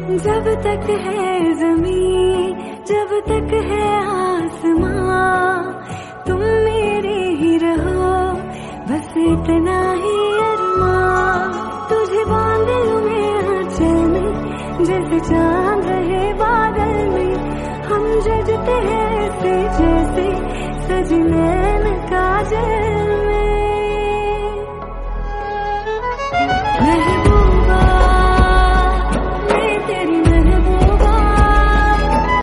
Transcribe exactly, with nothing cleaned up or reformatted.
जब तक है ज़मीं, जब तक है आसमां, तुम मेरे ही रहो, बस इतना ही अरमां। तुझे बांध लूं मैं आंचल में, जैसे चांद रहे बादल में। हम जगते हैं ऐसे जैसे सजनैन काजल